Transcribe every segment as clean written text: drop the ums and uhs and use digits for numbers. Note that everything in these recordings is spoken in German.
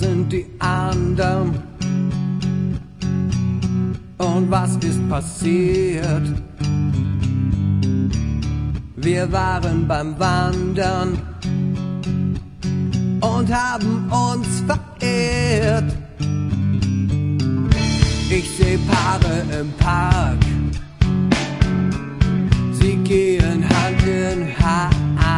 sind die anderen? Und was ist passiert? Wir waren beim Wandern und haben uns verehrt. Ich seh Paare im Park, sie gehen Hand in Hand.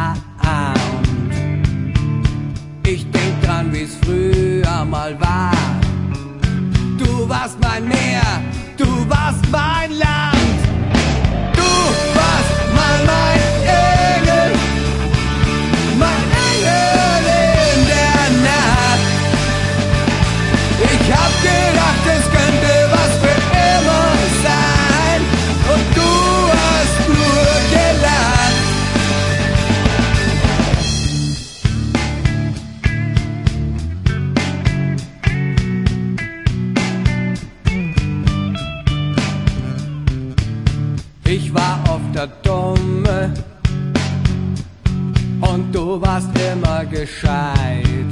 Ich denk dran, wie's früher mal war. Du warst mein Meer, du warst mein Land. Du warst mal mein Engel in der Nacht. Ich hab gedacht, es könnte was für immer sein, und du hast nur gelacht. Ich war oft der Dumme und du warst immer gescheit.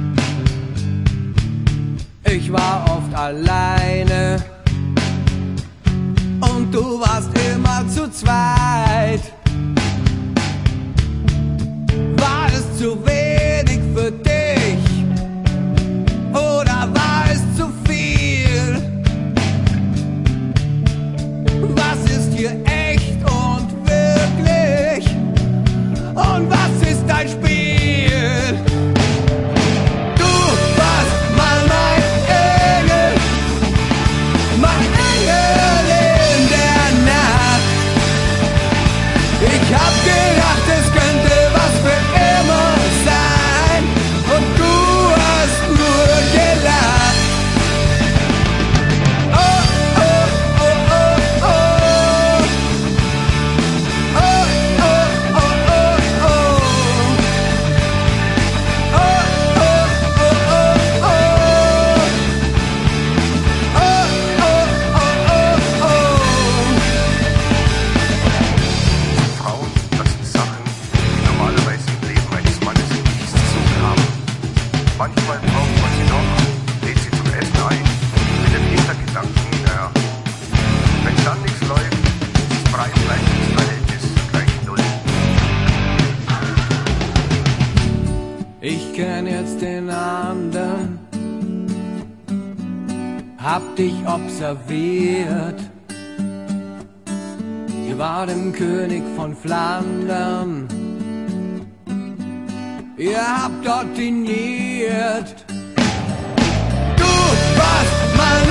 Ich war oft alleine und du warst immer zu zweit. War es zu wenig für dich oder war es zu viel? Was ist hier echt und wirklich? Und was ist dein Spiel? Du warst mal mein Engel in der Nacht. Ich hab gedacht, es könnte was für immer sein, und du hast nur gelacht. Oh, oh, oh, oh, oh. Oh, oh, oh, oh, oh. Oh, oh, oh, oh, oh. Oh, oh, oh, oh, oh. Frauen, das sind Sachen, die normalerweise im Leben eines Mannes nicht so haben. Manchmal braucht man sie noch, lädt sie zum Essen ein, mit dem Hintergedanken, naja, wenn dann nichts läuft, ist das Preis-Leistungs-Verhältnis gleich null. Ich kenn jetzt den anderen, hab dich observiert. Ihr war dem König von Flandern, ihr habt dort diniert. Du warst mal